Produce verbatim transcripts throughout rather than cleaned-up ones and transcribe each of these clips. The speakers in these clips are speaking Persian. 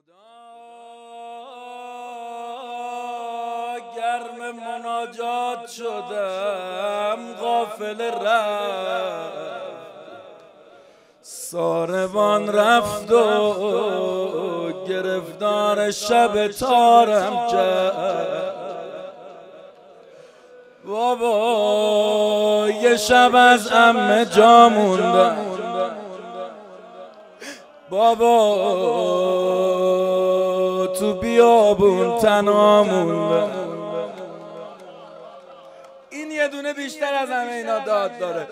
گرم مناجات شدم غافل رفت، ساربان رفت و گرفتار شب تارم کرد. بابا یه شب از عمه جا موندم، بابا تو بیابون تنها موندم. این یه دونه بیشتر از همه اینا داد داره.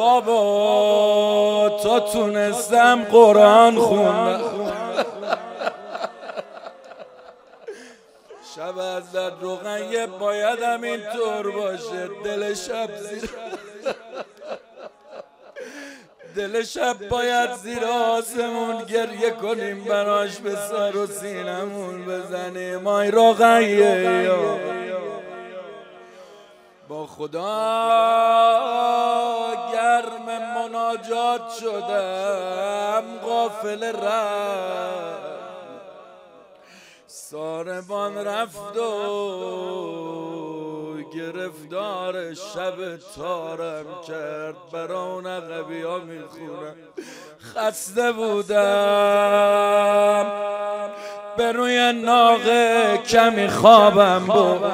بابا تا تونستم قرآن خوندم. شب از در روغنیه باید هم این طور باشه. دل شب زیر دل شب باید زیر آسمون گریه کنیم، براش به سر و سینمون بزنیم. آی روغنیه یا با خدا گرم مناجات شدم غافل رفت، ساربان رفت و گرفتار شب تارم کرد. برا اون عقبی ها میخونم. خسته بودم به روی ناقه کمی خوابم بود،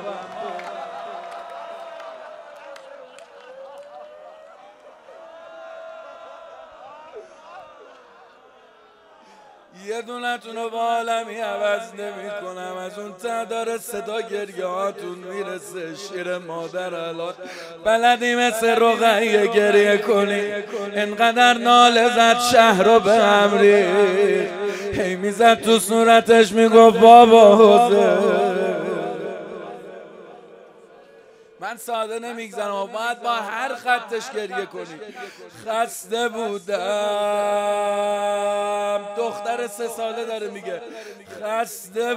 یه دونتون رو با عالمی عوض نمی کنم. از اون ته داره صدا گریه هاتون میرسه. شیر مادر الان بلدی مثل روغنیه گریه کنی. انقدر ناله زد شهر رو به هم ریخت، هی میزد تو صورتش میگفت بابا حوزه. من ساده نمیگذرم و باید با هر خطش گریه کنی. خسته بودم، دختر سه ساله داره میگه خسته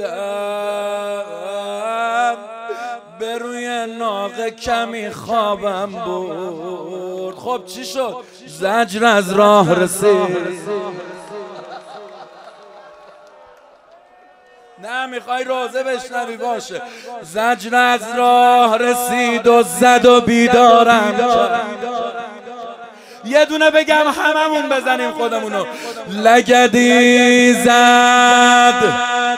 بودم به روی ناقه کمی خوابم بود. خب چی شد؟ زجر از راه رسید. نه میخوای روزه بشنوی باشه. زجر از راه رسید و زد و بیدارم کرد. یه دونه بگم هممون بزنیم خودمونو. لگدی زد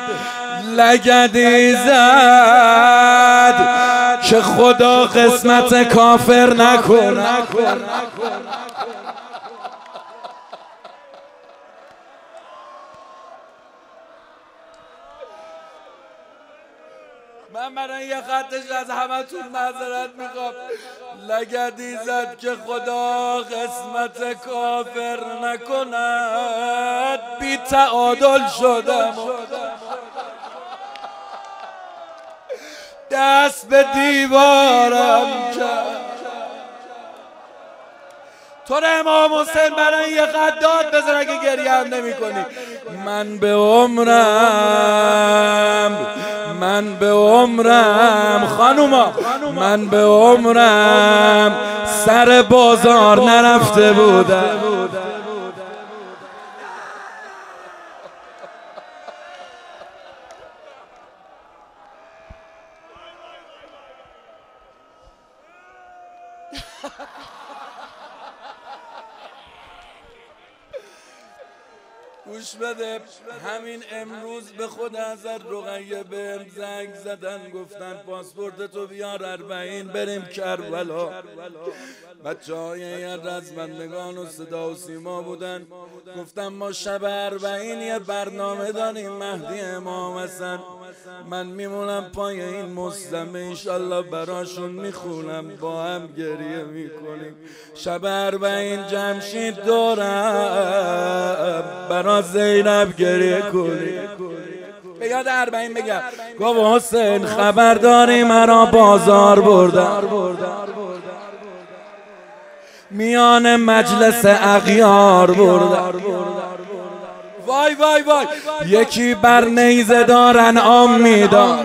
لگدی زد که خدا قسمت کافر نکن. من برای یه خطش از همه تون معذرت میخوام. لگدی زد که خدا قسمت کافر نکند. بی تعادل شدم، دست به دیوارم کرد. تو رو امام حسین برای یه خط داد بزن اگه گریه هم نمی کنی. من به عمرم من به عمرم خانوما من به عمرم سر بازار نرفته بودم. گوش بده، همین امروز به خود حضرت رقیه بهم زنگ زدن، گفتن پاسپورت تو بیار اربعین بریم کربلا. بچه های رزمندگان و صدا و سیما بودن. گفتم ما شب اربعین یه برنامه داریم مهدی امام حسن. من میمونم پای این مصدمه انشالله براشون میخونم، با هم گریه میکنیم. شب اربعین جمشید دورم برا زینب گریه کنی. به یاد اربعین بگم گفت حسین خبرداری مرا بازار بردن، میان مجلس اغیار بردن. وای وای وای یکی بر نیزه دارن آم میدان.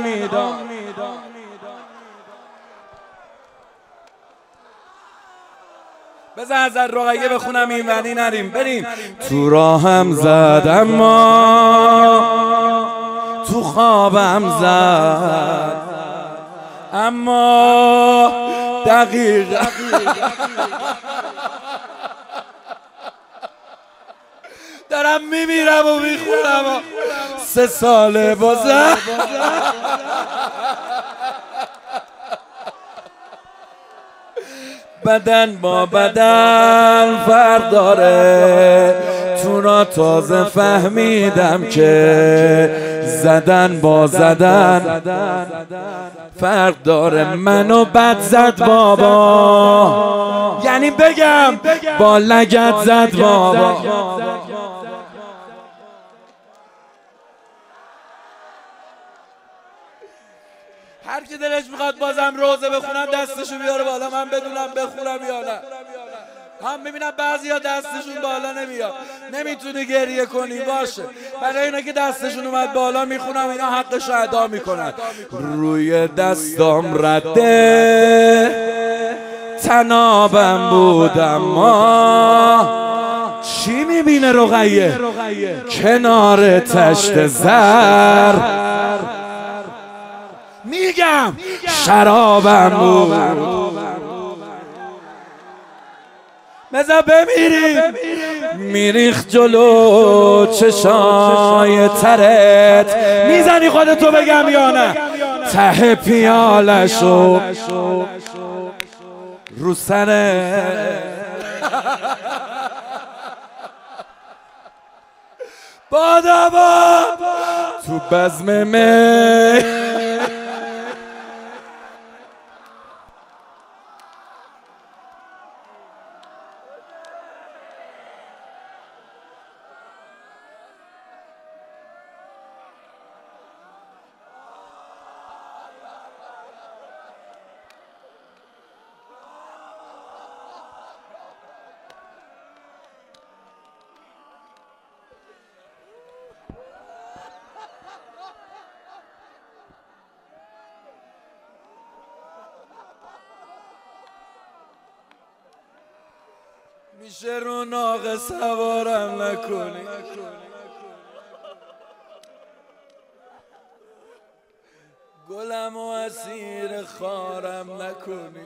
بذار از رقیه بخونم این ونی نریم بریم. تو راهم زد اما تو خوابم زد اما دقیق دارم میمیرم و میخونم سه ساله بازم بدن با بدن فرق داره. تو را تازه فهمیدم که زدن با زدن فرق داره. منو بد زد بابا، یعنی بگم با لگد زد بابا. هر کی دلش میخواد بازم روزه بخونم دستشو بیاره بالا، من بدونم بخونم یا نه. هم میبینم بعضی ها دستشون بالا نمیاد، نمیتونی گریه کنی، باشه. برای اینا که دستشون اومد بالا میخونم، اینا حقشو ادا میکنن. روی دستام رده تنابم بودم ما چی میبینه رقیه کنار تشت زر، میگم شرابم بود. بذار بمیریم. میریخ جلو چشای ترت، میزنی خودتو بگم یا نه؟ ته پیالشو رو سره بادابا تو بزم می میشه رو ناقه سوارم نکنی، گلم و اسیر خارم نکنی.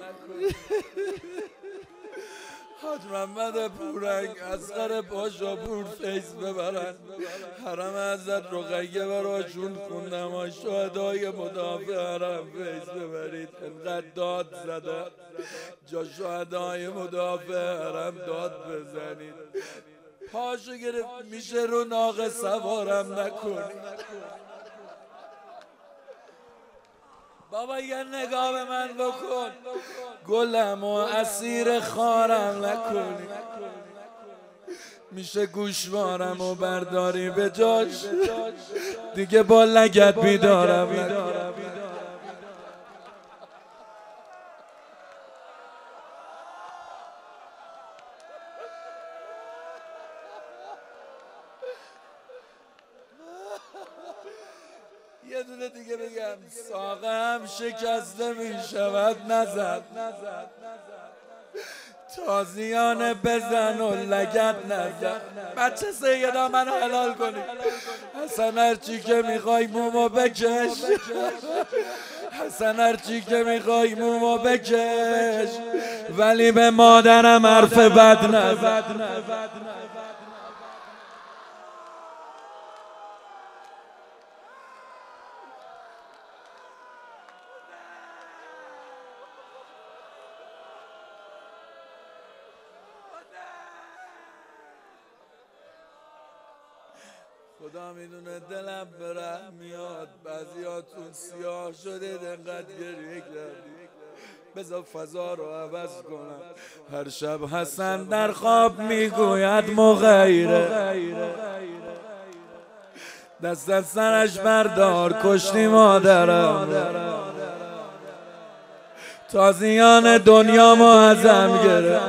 حاج محمد پورنگ اصغر پاشا پور فیض ببرن. حرم حضرت رقیه براشون خوندم و شهدای مدافع حرم فیض ببرید. انقدر داد زدن جا شهدای مدافع حرم داد بزنید. پاشو گرفت میشه رو ناقه سوارم نکنی. بابا یه نگاه به من بکن، گلم و اسیر خارم نکنی. میشه گوشوارم و برداری به جاش، دیگه با لگد بیدارم نکنی. یه دونه دیگه بگم، ساقه هم شکسته میشود نزد، تازیانه بزن و لگد نزد. بچه سیدا منو حلال کنی. حسن هرچی که میخوای مومو بکش، حسن هرچی که میخوای مومو بکش، ولی به مادرم حرف بد نزد. خدا میدونه دلم به رحم میاد. بعضیاتون سیاه شده انقدر گریه کردی. بذار فضا رو عوض کنم. هر شب حسن در خواب میگوید مغیره، دست از سرش بردار کشتی مادرم. تازیان دنیا معظم گرفت،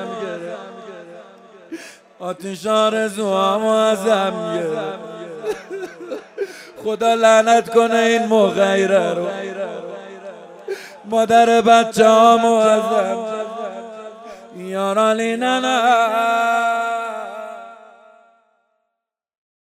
آتش آرزوام معظم گرفت. خدا لعنت کنه این مغیره رو، مادر بچه ها معظم. یارالی ننه